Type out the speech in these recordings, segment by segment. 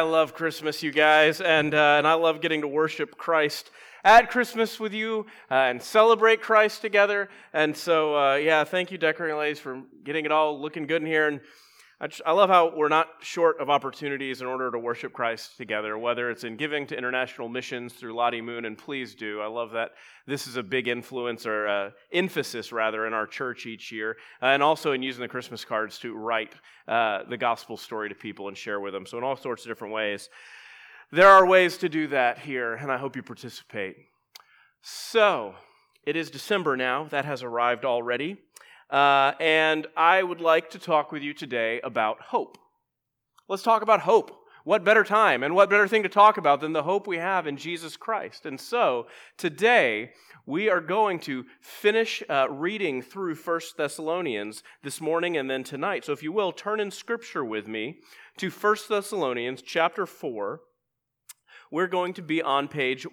love Christmas, you guys, and I love getting to worship Christ at Christmas with you and celebrate Christ together. And so, thank you, decorating ladies, for getting it all looking good in here. And I love how we're not short of opportunities in order to worship Christ together, whether it's in giving to international missions through Lottie Moon, and please do. I love that this is a big influence, or emphasis, rather, in our church each year, and also in using the Christmas cards to write the gospel story to people and share with them. So in all sorts of different ways. There are ways to do that here, and I hope you participate. So, it is December now. That has arrived already. And I would like to talk with you today about hope. Let's talk about hope. What better time and what better thing to talk about than the hope we have in Jesus Christ? And so, today, we are going to finish reading through 1 Thessalonians this morning and then tonight. So if you will, turn in Scripture with me to 1 Thessalonians chapter 4. We're going to be on page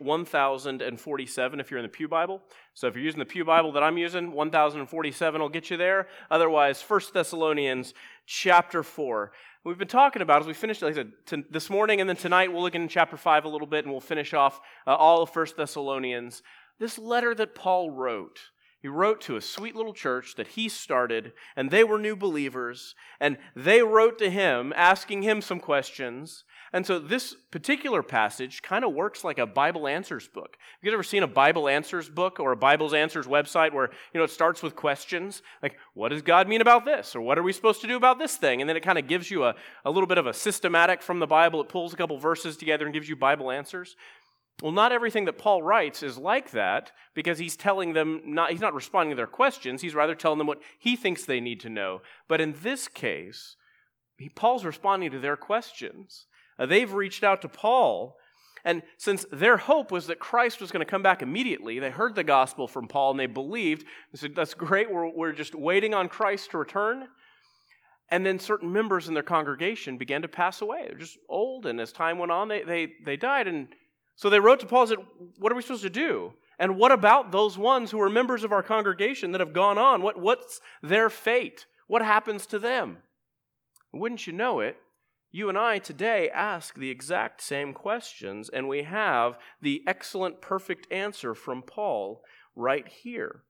1047 if you're in the Pew Bible. So if you're using the Pew Bible that I'm using, 1047 will get you there. Otherwise, 1 Thessalonians chapter 4. We've been talking about, as we finished, like I said, this morning and then tonight, we'll look in chapter 5 a little bit, and we'll finish off all of 1 Thessalonians. This letter that Paul wrote. He wrote to a sweet little church that he started, and they were new believers, and they wrote to him, asking him some questions. And so this particular passage kind of works like a Bible Answers book. Have you ever seen a Bible Answers book or a Bible Answers website where, it starts with questions? Like, what does God mean about this? Or what are we supposed to do about this thing? And then it kind of gives you a little bit of a systematic from the Bible. It pulls a couple verses together and gives you Bible answers. Well, not everything that Paul writes is like that, because he's telling them, he's not responding to their questions, he's rather telling them what he thinks they need to know. But in this case, Paul's responding to their questions. They've reached out to Paul, and since their hope was that Christ was going to come back immediately, they heard the gospel from Paul and they believed. They said, that's great, we're just waiting on Christ to return. And then certain members in their congregation began to pass away. They're just old, and as time went on, they died. And so they wrote to Paul and said, what are we supposed to do? And what about those ones who are members of our congregation that have gone on? What's their fate? What happens to them? Wouldn't you know it, you and I today ask the exact same questions, and we have the excellent, perfect answer from Paul right here.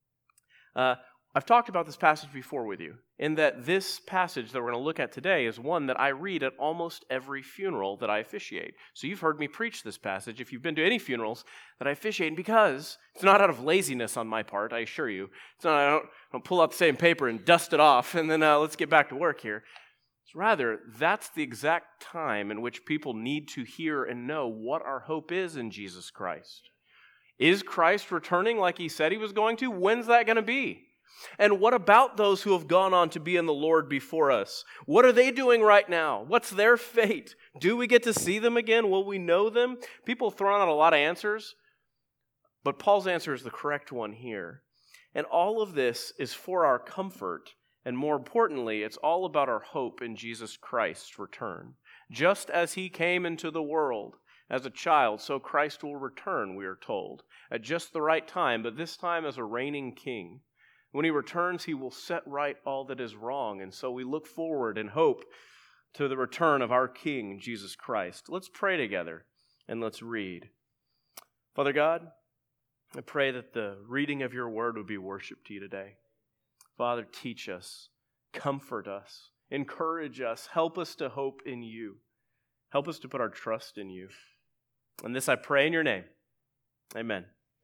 I've talked about this passage before with you, in that this passage that we're going to look at today is one that I read at almost every funeral that I officiate. So you've heard me preach this passage if you've been to any funerals that I officiate, because it's not out of laziness on my part, I assure you. It's not, I don't pull out the same paper and dust it off, and then let's get back to work here. Rather, that's the exact time in which people need to hear and know what our hope is in Jesus Christ. Is Christ returning like he said he was going to? When's that going to be? And what about those who have gone on to be in the Lord before us? What are they doing right now? What's their fate? Do we get to see them again? Will we know them? People have thrown out a lot of answers, but Paul's answer is the correct one here. And all of this is for our comfort. And more importantly, it's all about our hope in Jesus Christ's return. Just as he came into the world as a child, so Christ will return, we are told, at just the right time, but this time as a reigning king. When he returns, he will set right all that is wrong, and so we look forward in hope to the return of our King, Jesus Christ. Let's pray together, and let's read. Father God, I pray that the reading of your word would be worship to you today. Father, teach us, comfort us, encourage us, help us to hope in you. Help us to put our trust in you. And this I pray in your name. Amen.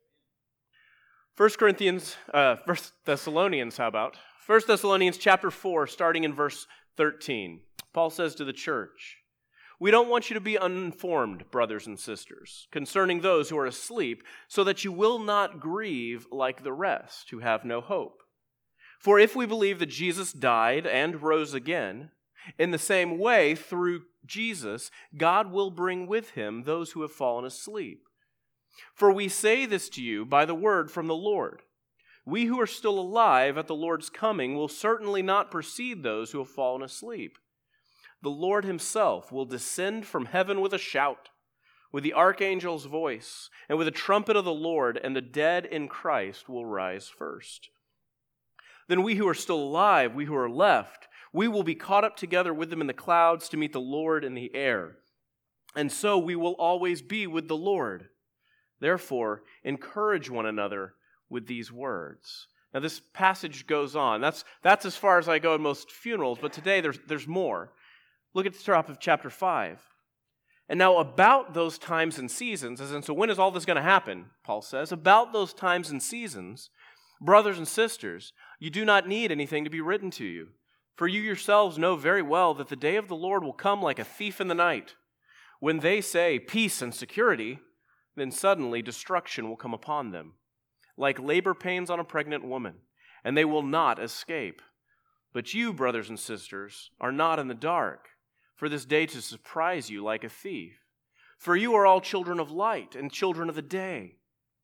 1 Thessalonians chapter 4, starting in verse 13. Paul says to the church, we don't want you to be uninformed, brothers and sisters, concerning those who are asleep, so that you will not grieve like the rest who have no hope. For if we believe that Jesus died and rose again, in the same way, through Jesus, God will bring with him those who have fallen asleep. For we say this to you by the word from the Lord. We who are still alive at the Lord's coming will certainly not precede those who have fallen asleep. The Lord himself will descend from heaven with a shout, with the archangel's voice, and with the trumpet of the Lord, and the dead in Christ will rise first. Then we who are still alive, we who are left, we will be caught up together with them in the clouds to meet the Lord in the air. and so we will always be with the Lord. Therefore, encourage one another with these words." Now, this passage goes on. That's as far as I go in most funerals, but today there's more. Look at the top of chapter 5. "And now about those times and seasons," as in, so when is all this going to happen? Paul says, "about those times and seasons, brothers and sisters, you do not need anything to be written to you. For you yourselves know very well that the day of the Lord will come like a thief in the night. When they say peace and security, then suddenly destruction will come upon them, like labor pains on a pregnant woman, and they will not escape. But you, brothers and sisters, are not in the dark, for this day to surprise you like a thief. For you are all children of light and children of the day.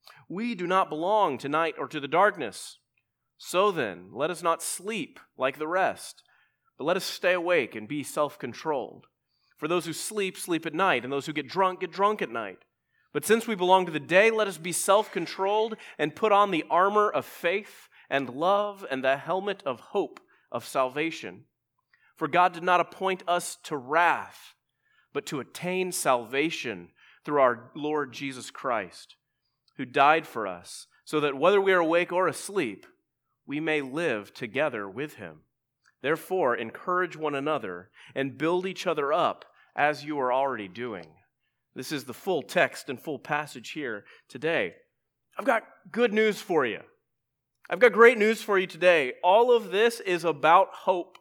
We do not belong to night or to the darkness. So then, let us not sleep like the rest, but let us stay awake and be self-controlled. For those who sleep, sleep at night, and those who get drunk at night. But since we belong to the day, let us be self-controlled and put on the armor of faith and love and the helmet of hope of salvation. For God did not appoint us to wrath, but to attain salvation through our Lord Jesus Christ, who died for us, so that whether we are awake or asleep, we may live together with him. Therefore, encourage one another and build each other up as you are already doing." This is the full text and full passage here today. I've got good news for you. I've got great news for you today. All of this is about hope.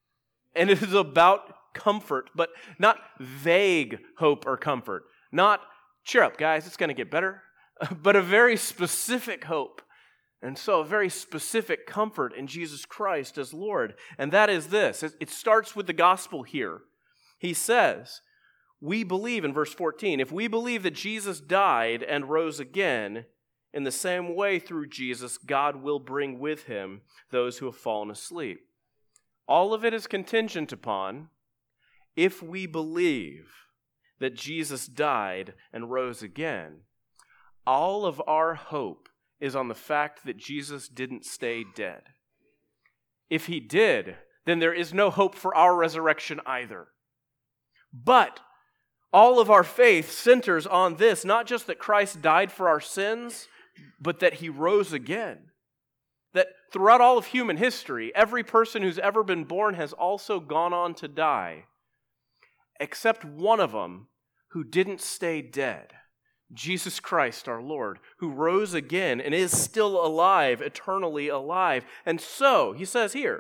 And it is about comfort, but not vague hope or comfort. Not, cheer up, guys, it's going to get better, but a very specific hope. And so a very specific comfort in Jesus Christ as Lord. And that is this. It starts with the gospel here. He says, we believe, in verse 14, if we believe that Jesus died and rose again, in the same way through Jesus, God will bring with him those who have fallen asleep. All of it is contingent upon if we believe that Jesus died and rose again. All of our hope is on the fact that Jesus didn't stay dead. If he did, then there is no hope for our resurrection either. But all of our faith centers on this, not just that Christ died for our sins, but that he rose again. That throughout all of human history, every person who's ever been born has also gone on to die, except one of them who didn't stay dead. Jesus Christ, our Lord, who rose again and is still alive, eternally alive. And so, he says here,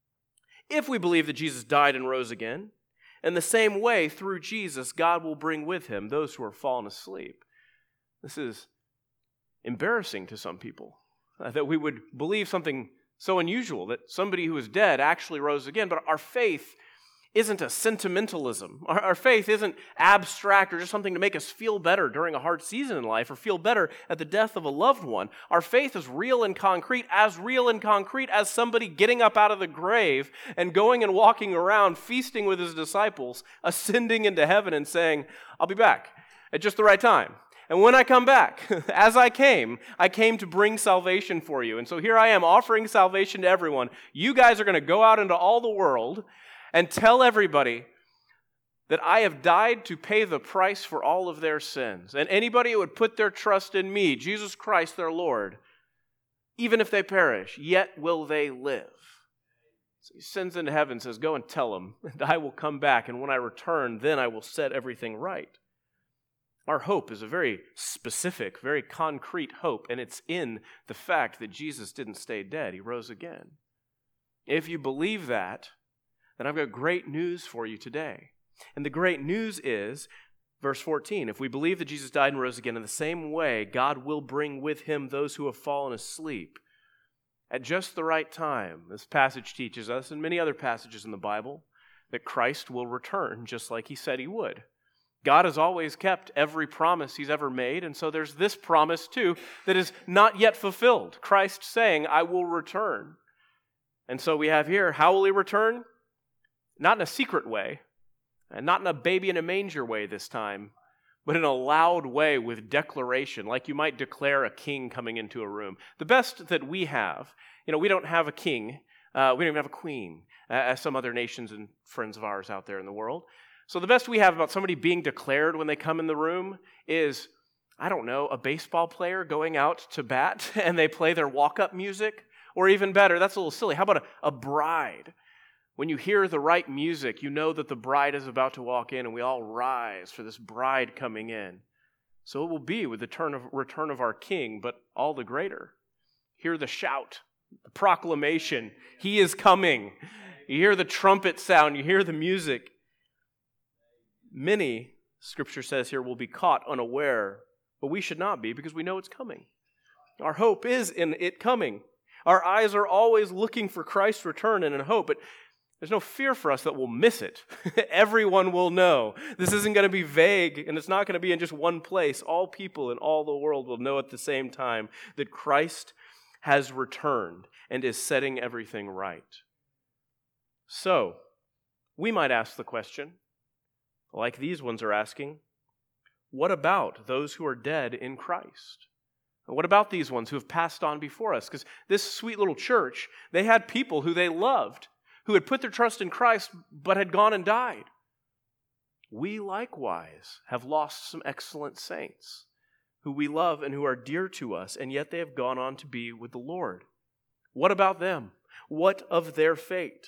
if we believe that Jesus died and rose again, in the same way, through Jesus, God will bring with him those who are fallen asleep. This is embarrassing to some people, that we would believe something so unusual, that somebody who is dead actually rose again. But our faith isn't a sentimentalism. Our faith isn't abstract or just something to make us feel better during a hard season in life or feel better at the death of a loved one. Our faith is real and concrete as somebody getting up out of the grave and going and walking around, feasting with his disciples, ascending into heaven and saying, I'll be back at just the right time. And when I come back, as I came to bring salvation for you. And so here I am offering salvation to everyone. You guys are going to go out into all the world and tell everybody that I have died to pay the price for all of their sins. And anybody who would put their trust in me, Jesus Christ their Lord, even if they perish, yet will they live. So he sends into heaven and says, go and tell them, and I will come back, and when I return, then I will set everything right. Our hope is a very specific, very concrete hope, and it's in the fact that Jesus didn't stay dead. He rose again. If you believe that, then I've got great news for you today. And the great news is, verse 14, if we believe that Jesus died and rose again, in the same way, God will bring with him those who have fallen asleep at just the right time. This passage teaches us, and many other passages in the Bible, that Christ will return just like he said he would. God has always kept every promise he's ever made, and so there's this promise too that is not yet fulfilled. Christ saying, I will return. And so we have here, how will he return? Not in a secret way, and not in a baby in a manger way this time, but in a loud way with declaration, like you might declare a king coming into a room. The best that we have, we don't have a king, we don't even have a queen, as some other nations and friends of ours out there in the world. So the best we have about somebody being declared when they come in the room is, I don't know, a baseball player going out to bat and they play their walk-up music. Or even better, that's a little silly. How about a bride? When you hear the right music, you know that the bride is about to walk in and we all rise for this bride coming in. So it will be with the return of our King, but all the greater. Hear the shout, the proclamation, He is coming. You hear the trumpet sound, you hear the music. Many, Scripture says here, will be caught unaware, but we should not be because we know it's coming. Our hope is in it coming. Our eyes are always looking for Christ's return and in hope, but there's no fear for us that we'll miss it. Everyone will know. This isn't going to be vague, and it's not going to be in just one place. All people in all the world will know at the same time that Christ has returned and is setting everything right. So, we might ask the question, like these ones are asking, what about those who are dead in Christ? What about these ones who have passed on before us? Because this sweet little church, they had people who they loved, who had put their trust in Christ, but had gone and died. We likewise have lost some excellent saints who we love and who are dear to us, and yet they have gone on to be with the Lord. What about them? What of their fate?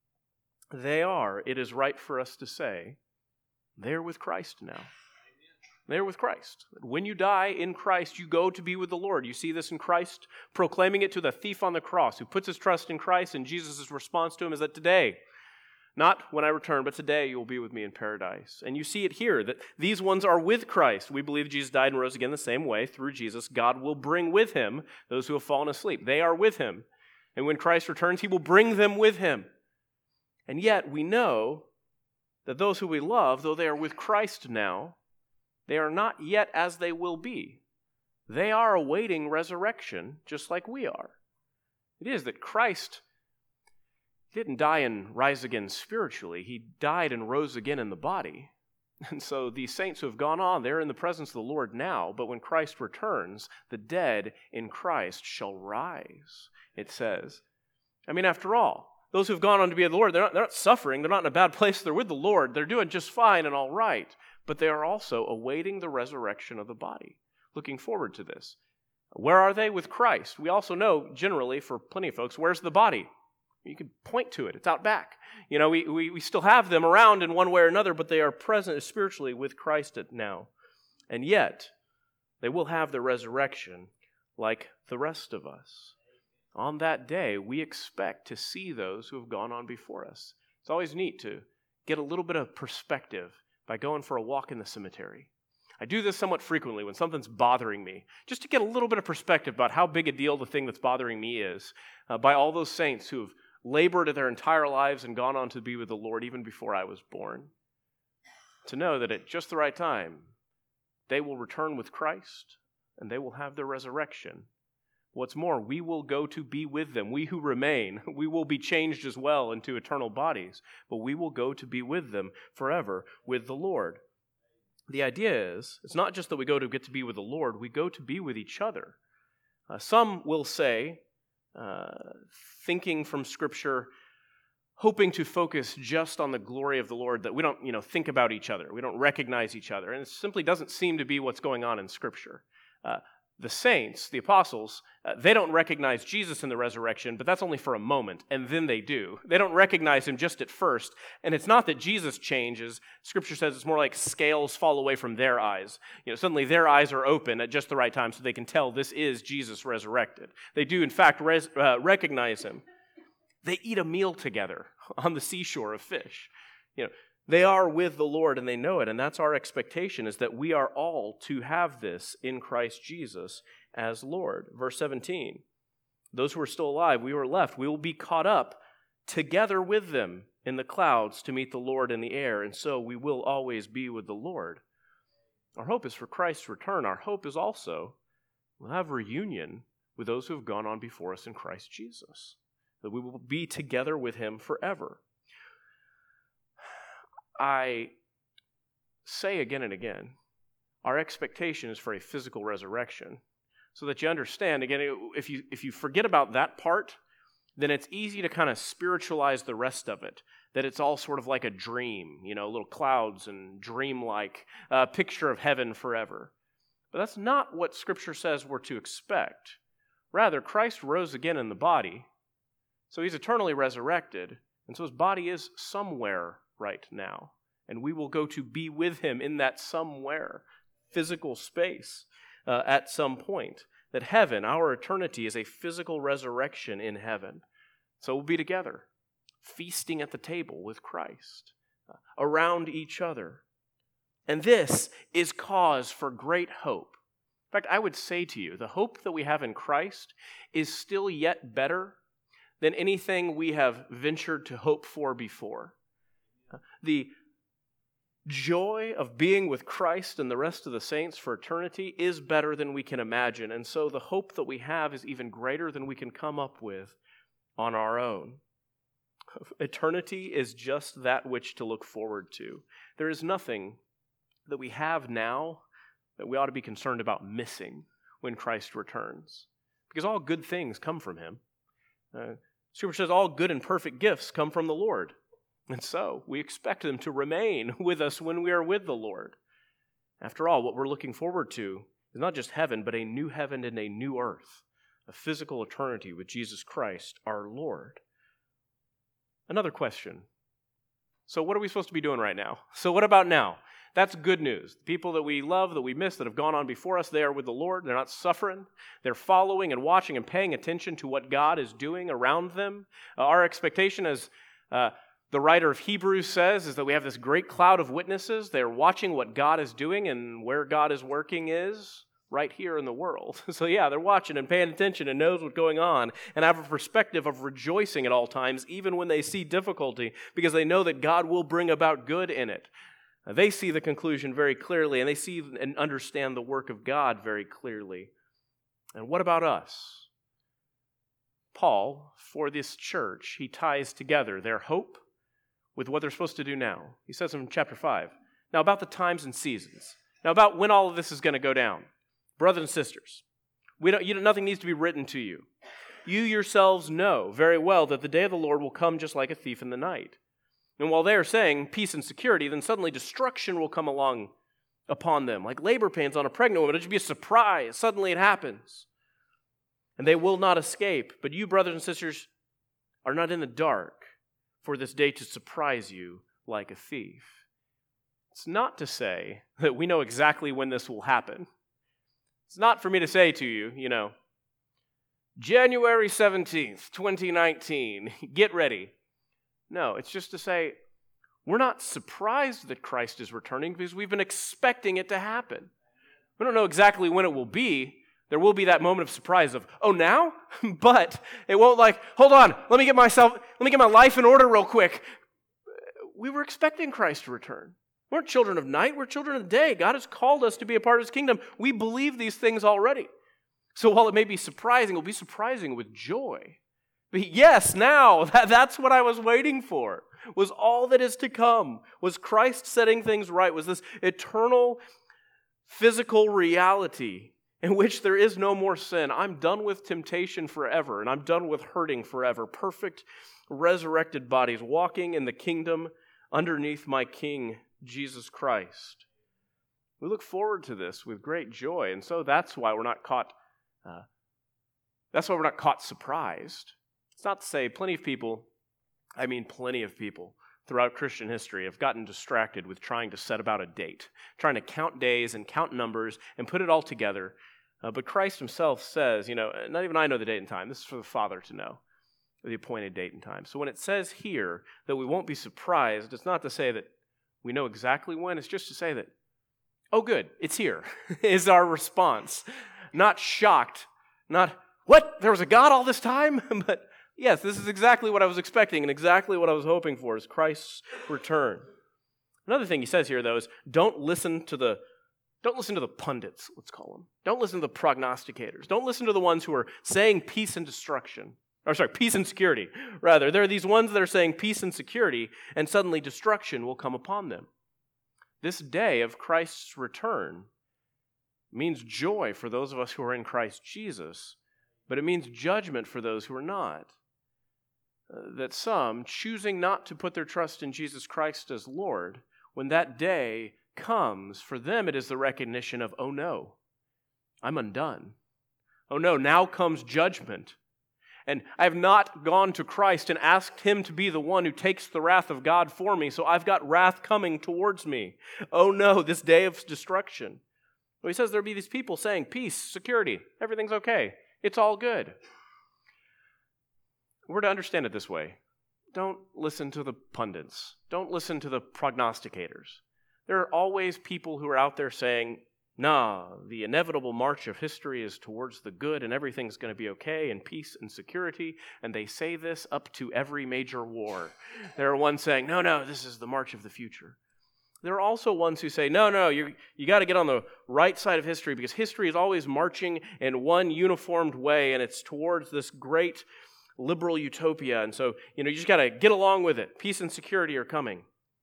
They are, it is right for us to say, they're with Christ now. They're with Christ. When you die in Christ, you go to be with the Lord. You see this in Christ proclaiming it to the thief on the cross who puts his trust in Christ, and Jesus' response to him is that today, not when I return, but today you will be with me in paradise. And you see it here, that these ones are with Christ. We believe Jesus died and rose again the same way. Through Jesus, God will bring with him those who have fallen asleep. They are with him. And when Christ returns, he will bring them with him. And yet we know that those who we love, though they are with Christ now, they are not yet as they will be. They are awaiting resurrection, just like we are. It is that Christ didn't die and rise again spiritually. He died and rose again in the body. And so these saints who have gone on, they're in the presence of the Lord now, but when Christ returns, the dead in Christ shall rise, it says. I mean, after all, those who have gone on to be with the Lord, they're not suffering. They're not in a bad place. They're with the Lord. They're doing just fine and all right. But they are also awaiting the resurrection of the body, looking forward to this. Where are they? With Christ. We also know, generally, for plenty of folks, where's the body? You can point to it. It's out back. You know, we still have them around in one way or another, but they are present spiritually with Christ now. And yet, they will have the resurrection like the rest of us. On that day, we expect to see those who have gone on before us. It's always neat to get a little bit of perspective by going for a walk in the cemetery. I do this somewhat frequently when something's bothering me, just to get a little bit of perspective about how big a deal the thing that's bothering me is, by all those saints who have labored their entire lives and gone on to be with the Lord even before I was born. To know that at just the right time, they will return with Christ and they will have their resurrection. What's more, we will go to be with them. We who remain, we will be changed as well into eternal bodies, but we will go to be with them forever with the Lord. The idea is, it's not just that we go to get to be with the Lord, we go to be with each other. Some will say, thinking from Scripture, hoping to focus just on the glory of the Lord, that we don't, think about each other. We don't recognize each other. And it simply doesn't seem to be what's going on in Scripture. The saints, the apostles, they don't recognize Jesus in the resurrection, but that's only for a moment, and then they do. They don't recognize him just at first, and it's not that Jesus changes. Scripture says it's more like scales fall away from their eyes. Suddenly their eyes are open at just the right time so they can tell this is Jesus resurrected. They do, in fact, recognize him. They eat a meal together on the seashore of fish. They are with the Lord and they know it, and that's our expectation, is that we are all to have this in Christ Jesus as Lord. Verse 17, those who are still alive, we are left, we will be caught up together with them in the clouds to meet the Lord in the air, and so we will always be with the Lord. Our hope is for Christ's return. Our hope is also we'll have reunion with those who have gone on before us in Christ Jesus, that we will be together with him forever. I say again and again, our expectation is for a physical resurrection, so that you understand, again, if you forget about that part, then it's easy to kind of spiritualize the rest of it, that it's all sort of like a dream, little clouds and dreamlike picture of heaven forever. But that's not what Scripture says we're to expect. Rather, Christ rose again in the body, so he's eternally resurrected, and so his body is somewhere right now, and we will go to be with him in that somewhere, physical space at some point. That heaven, our eternity, is a physical resurrection in heaven. So we'll be together, feasting at the table with Christ, around each other. And this is cause for great hope. In fact, I would say to you, the hope that we have in Christ is still yet better than anything we have ventured to hope for before. The joy of being with Christ and the rest of the saints for eternity is better than we can imagine. And so the hope that we have is even greater than we can come up with on our own. Eternity is just that which to look forward to. There is nothing that we have now that we ought to be concerned about missing when Christ returns. Because all good things come from him. Scripture says all good and perfect gifts come from the Lord. And so we expect them to remain with us when we are with the Lord. After all, what we're looking forward to is not just heaven, but a new heaven and a new earth, a physical eternity with Jesus Christ, our Lord. Another question. So what are we supposed to be doing right now? So what about now? That's good news. The people that we love, that we miss, that have gone on before us, they are with the Lord. They're not suffering. They're following and watching and paying attention to what God is doing around them. Our expectation, as the writer of Hebrews says, is that we have this great cloud of witnesses. They're watching what God is doing, and where God is working is right here in the world. So yeah, they're watching and paying attention and knows what's going on and have a perspective of rejoicing at all times, even when they see difficulty, because they know that God will bring about good in it. They see the conclusion very clearly, and they see and understand the work of God very clearly. And what about us? Paul, for this church, he ties together their hope with what they're supposed to do now. He says in chapter 5, now about the times and seasons, now about when all of this is going to go down. Brothers and sisters, nothing needs to be written to you. You yourselves know very well that the day of the Lord will come just like a thief in the night. And while they are saying peace and security, then suddenly destruction will come along upon them, like labor pains on a pregnant woman. It should be a surprise. Suddenly it happens. And they will not escape. But you, brothers and sisters, are not in the dark for this day to surprise you like a thief. It's not to say that we know exactly when this will happen. It's not for me to say to you, January 17th, 2019, get ready. No, it's just to say, we're not surprised that Christ is returning because we've been expecting it to happen. We don't know exactly when it will be. There will be that moment of surprise of, oh, now? But it won't hold on, let me get my life in order real quick. We were expecting Christ to return. We aren't children of night, we're children of the day. God has called us to be a part of his kingdom. We believe these things already. So while it may be surprising, it will be surprising with joy. But yes, now, that's what I was waiting for, was all that is to come, was Christ setting things right, was this eternal physical reality in which there is no more sin. I'm done with temptation forever, and I'm done with hurting forever. Perfect, resurrected bodies, walking in the kingdom underneath my King, Jesus Christ. We look forward to this with great joy, and so that's why we're not caught surprised. It's not to say plenty of people throughout Christian history have gotten distracted with trying to set about a date, trying to count days and count numbers and put it all together. But Christ himself says, not even I know the date and time. This is for the Father to know the appointed date and time. So when it says here that we won't be surprised, it's not to say that we know exactly when. It's just to say that, oh good, it's here, is our response. Not shocked, not, what, there was a God all this time? But yes, this is exactly what I was expecting and exactly what I was hoping for is Christ's return. Another thing he says here, though, is don't listen to the pundits, let's call them. Don't listen to the prognosticators. Don't listen to the ones who are saying peace and peace and security. Rather, there are these ones that are saying peace and security, and suddenly destruction will come upon them. This day of Christ's return means joy for those of us who are in Christ Jesus, but it means judgment for those who are not. that some, choosing not to put their trust in Jesus Christ as Lord, when that day comes, for them it is the recognition of, oh no, I'm undone. Oh no, now comes judgment. And I have not gone to Christ and asked Him to be the one who takes the wrath of God for me, so I've got wrath coming towards me. Oh no, this day of destruction. Well, he says there'll be these people saying, peace, security, everything's okay. It's all good. We're to understand it this way. Don't listen to the pundits. Don't listen to the prognosticators. There are always people who are out there saying, nah, the inevitable march of history is towards the good and everything's going to be okay and peace and security. And they say this up to every major war. There are ones saying, no, this is the march of the future. There are also ones who say, no, you got to get on the right side of history because history is always marching in one uniformed way and it's towards this great liberal utopia. And so, you just got to get along with it. Peace and security are coming.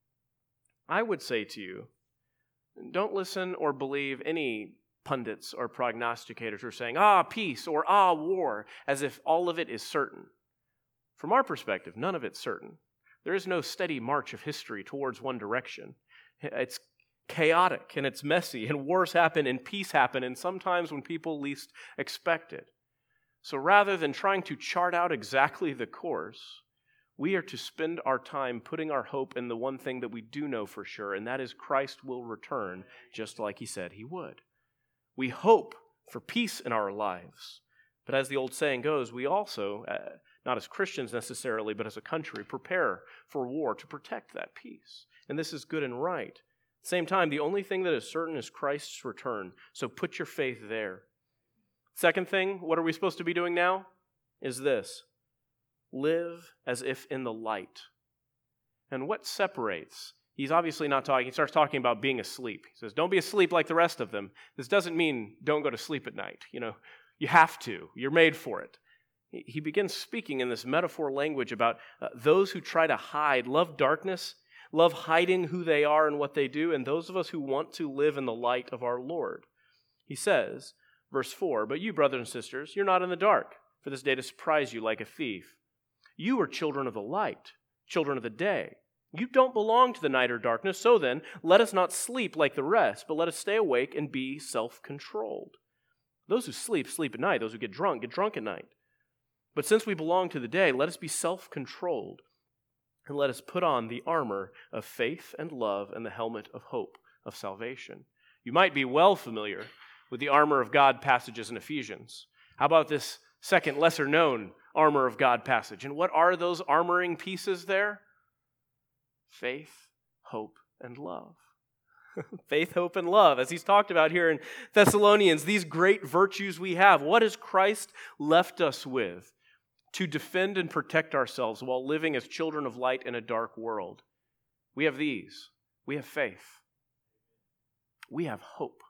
I would say to you, don't listen or believe any pundits or prognosticators who are saying, peace or war, as if all of it is certain. From our perspective, none of it's certain. There is no steady march of history towards one direction. It's chaotic and it's messy, and wars happen and peace happen, and sometimes when people least expect it. So rather than trying to chart out exactly the course, we are to spend our time putting our hope in the one thing that we do know for sure, and that is Christ will return just like He said He would. We hope for peace in our lives, but as the old saying goes, we also, not as Christians necessarily, but as a country, prepare for war to protect that peace. And this is good and right. At the same time, the only thing that is certain is Christ's return, so put your faith there. Second thing, what are we supposed to be doing now? Is this. Live as if in the light. And what separates? He's obviously not talking, he starts talking about being asleep. He says, don't be asleep like the rest of them. This doesn't mean don't go to sleep at night. You have to. You're made for it. He begins speaking in this metaphor language about those who try to hide, love darkness, love hiding who they are and what they do, and those of us who want to live in the light of our Lord. He says, verse 4, but you, brothers and sisters, you're not in the dark, for this day to surprise you like a thief. You are children of the light, children of the day. You don't belong to the night or darkness, so then, let us not sleep like the rest, but let us stay awake and be self-controlled. Those who sleep, sleep at night. Those who get drunk at night. But since we belong to the day, let us be self-controlled, and let us put on the armor of faith and love and the helmet of hope of salvation. You might be well familiar with the armor of God passages in Ephesians. How about this second, lesser-known armor of God passage? And what are those armoring pieces there? Faith, hope, and love. Faith, hope, and love. As he's talked about here in Thessalonians, these great virtues we have. What has Christ left us with to defend and protect ourselves while living as children of light in a dark world? We have these. We have faith. We have hope.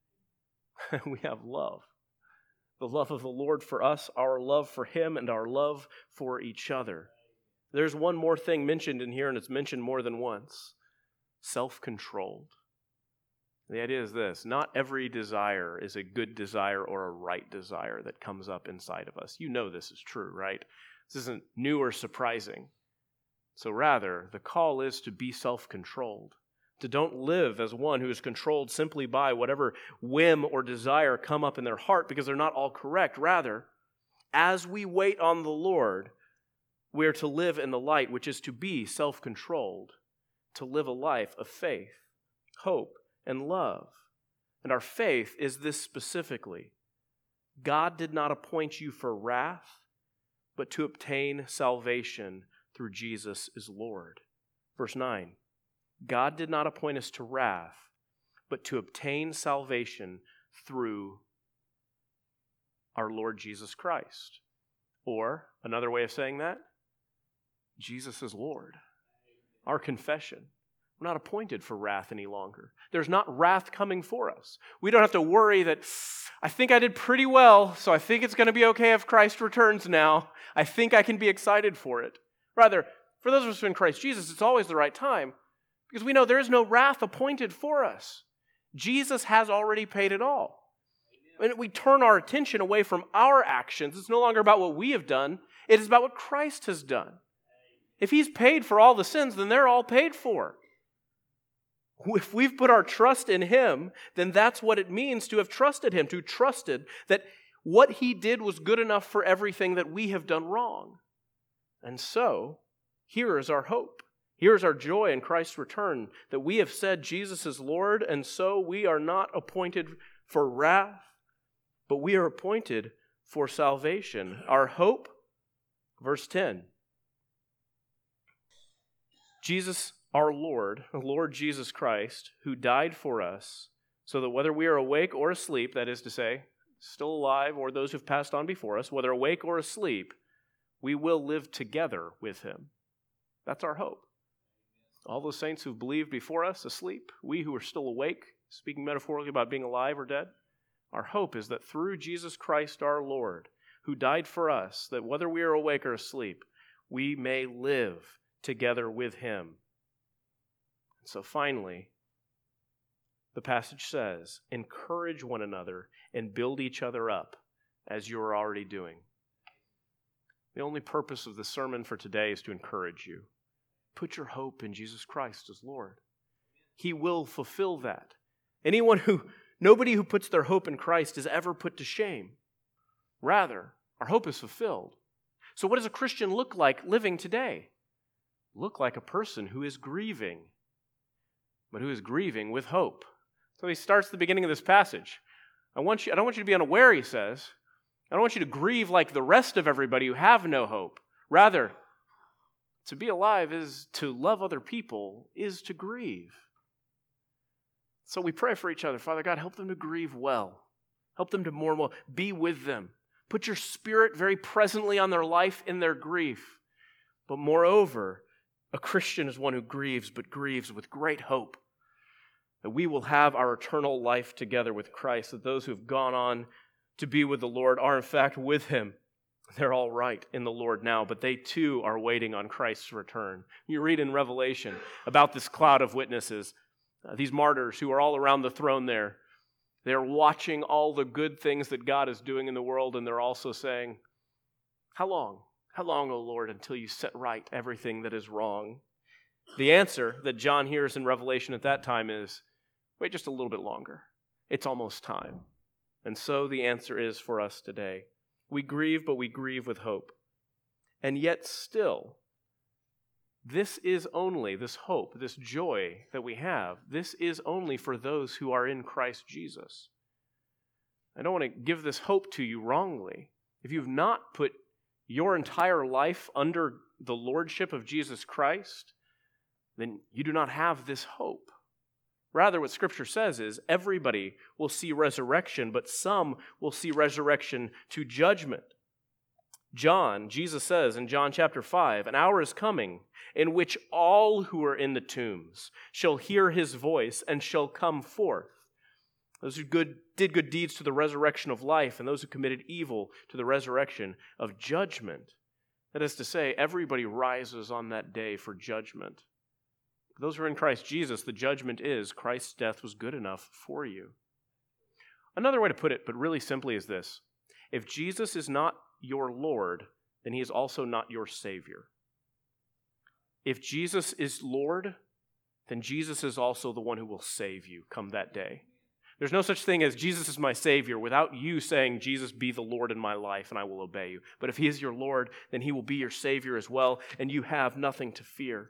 We have love. The love of the Lord for us, our love for Him, and our love for each other. There's one more thing mentioned in here, and it's mentioned more than once. Self-controlled. The idea is this: not every desire is a good desire or a right desire that comes up inside of us. You know this is true, right? This isn't new or surprising. So rather, the call is to be self-controlled, to don't live as one who is controlled simply by whatever whim or desire come up in their heart, because they're not all correct. Rather, as we wait on the Lord, we are to live in the light, which is to be self-controlled, to live a life of faith, hope, and love. And our faith is this specifically: God did not appoint you for wrath, but to obtain salvation through Jesus as Lord. Verse 9, God did not appoint us to wrath, but to obtain salvation through our Lord Jesus Christ. Or, another way of saying that, Jesus is Lord. Our confession. We're not appointed for wrath any longer. There's not wrath coming for us. We don't have to worry that, I think I did pretty well, so I think it's going to be okay if Christ returns now. I think I can be excited for it. Rather, for those of us who are in Christ Jesus, it's always the right time, because we know there is no wrath appointed for us. Jesus has already paid it all. When we turn our attention away from our actions, it's no longer about what we have done. It is about what Christ has done. If he's paid for all the sins, then they're all paid for. If we've put our trust in him, then that's what it means to have trusted him, to trusted that what he did was good enough for everything that we have done wrong. And so, here is our hope. Here is our joy in Christ's return, that we have said Jesus is Lord, and so we are not appointed for wrath, but we are appointed for salvation. Our hope, verse 10. Jesus, our Lord Jesus Christ, who died for us, so that whether we are awake or asleep, that is to say, still alive, or those who've passed on before us, whether awake or asleep, we will live together with him. That's our hope. All those saints who've believed before us, asleep, we who are still awake, speaking metaphorically about being alive or dead, our hope is that through Jesus Christ our Lord, who died for us, that whether we are awake or asleep, we may live together with him. So finally, the passage says, encourage one another and build each other up as you are already doing. The only purpose of the sermon for today is to encourage you. Put your hope in Jesus Christ as Lord. He will fulfill that. Nobody who puts their hope in Christ is ever put to shame. Rather, our hope is fulfilled. So what does a Christian look like living today? Look like a person who is grieving, but who is grieving with hope. So he starts the beginning of this passage. I don't want you to be unaware, he says. I don't want you to grieve like the rest of everybody who have no hope. Rather, to be alive is to love other people, is to grieve. So we pray for each other. Father God, help them to grieve well. Help them to mourn well. Be with them. Put your Spirit very presently on their life in their grief. But moreover, a Christian is one who grieves, but grieves with great hope that we will have our eternal life together with Christ, that those who have gone on to be with the Lord are in fact with him. They're all right in the Lord now, but they too are waiting on Christ's return. You read in Revelation about this cloud of witnesses, these martyrs who are all around the throne there. They're watching all the good things that God is doing in the world, and they're also saying, how long? How long, O Lord, until you set right everything that is wrong? The answer that John hears in Revelation at that time is, wait just a little bit longer. It's almost time. And so the answer is for us today. We grieve, but we grieve with hope. And yet still, this hope, this joy that we have, this is only for those who are in Christ Jesus. I don't want to give this hope to you wrongly. If you've not put your entire life under the lordship of Jesus Christ, then you do not have this hope. Rather, what Scripture says is everybody will see resurrection, but some will see resurrection to judgment. Jesus says in John chapter 5, an hour is coming in which all who are in the tombs shall hear his voice and shall come forth. Those who did good deeds to the resurrection of life, and those who committed evil to the resurrection of judgment. That is to say, everybody rises on that day for judgment. For those who are in Christ Jesus, the judgment is Christ's death was good enough for you. Another way to put it, but really simply, is this. If Jesus is not your Lord, then he is also not your Savior. If Jesus is Lord, then Jesus is also the one who will save you come that day. There's no such thing as Jesus is my Savior without you saying, Jesus, be the Lord in my life and I will obey you. But if he is your Lord, then he will be your Savior as well, and you have nothing to fear.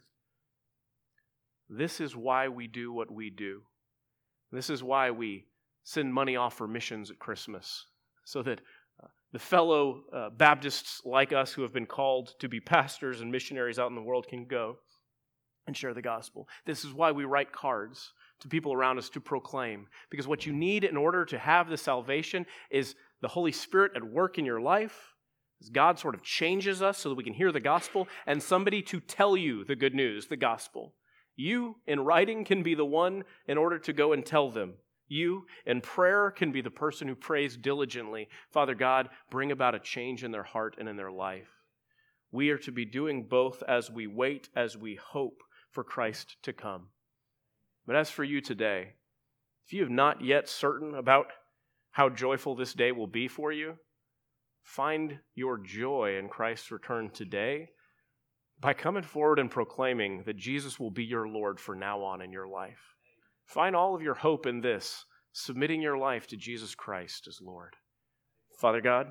This is why we do what we do. This is why we send money off for missions at Christmas, so that the fellow Baptists like us who have been called to be pastors and missionaries out in the world can go and share the gospel. This is why we write cards to people around us to proclaim. Because what you need in order to have the salvation is the Holy Spirit at work in your life, as God sort of changes us so that we can hear the gospel, and somebody to tell you the good news, the gospel. You, in writing, can be the one in order to go and tell them. You, in prayer, can be the person who prays diligently. Father God, bring about a change in their heart and in their life. We are to be doing both as we wait, as we hope for Christ to come. But as for you today, if you have not yet certain about how joyful this day will be for you, find your joy in Christ's return today by coming forward and proclaiming that Jesus will be your Lord from now on in your life. Find all of your hope in this, submitting your life to Jesus Christ as Lord. Father God,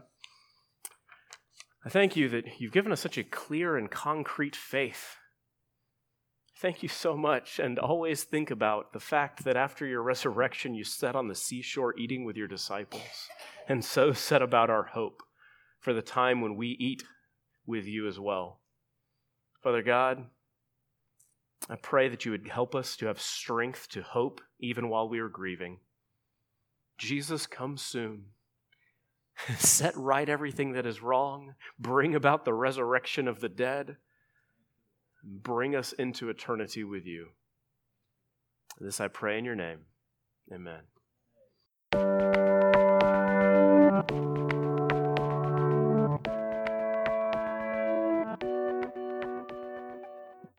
I thank you that you've given us such a clear and concrete faith. Thank you so much, and always think about the fact that after your resurrection, you sat on the seashore eating with your disciples, and so set about our hope for the time when we eat with you as well. Father God, I pray that you would help us to have strength to hope even while we are grieving. Jesus, come soon. Set right everything that is wrong. Bring about the resurrection of the dead. Bring us into eternity with you. This I pray in your name. Amen.